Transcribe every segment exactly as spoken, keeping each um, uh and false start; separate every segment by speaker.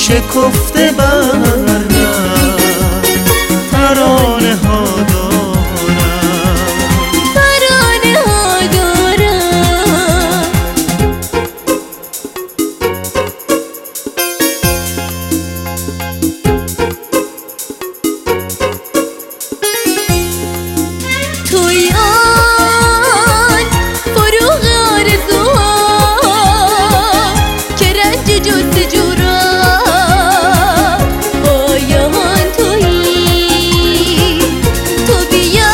Speaker 1: شکفته برم ترانه ها دارم،
Speaker 2: ترانه ها دارم. توی آن فروغ آرزوها که رنج جستجو را پایان تویی. تو بیا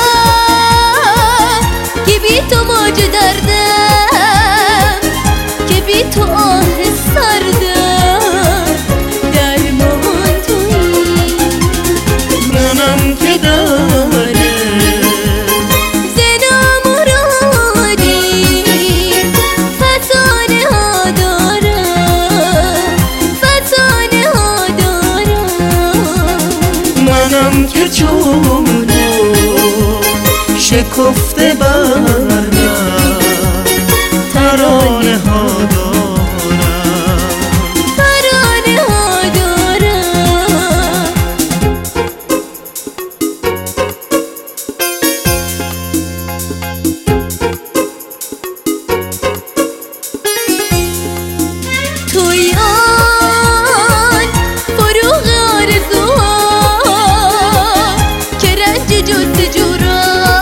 Speaker 2: که بی تو موج دردم، که بی تو آه سردم، درمان تویی.
Speaker 1: منم که داره که چون شکفته برم ترانه ها دارم،
Speaker 2: ترانه ها دارم. توی آن فروغ آرزوها جستجو را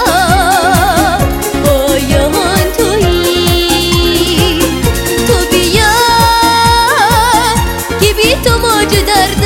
Speaker 2: پایان تویی. تو بیا که بی تو موج درد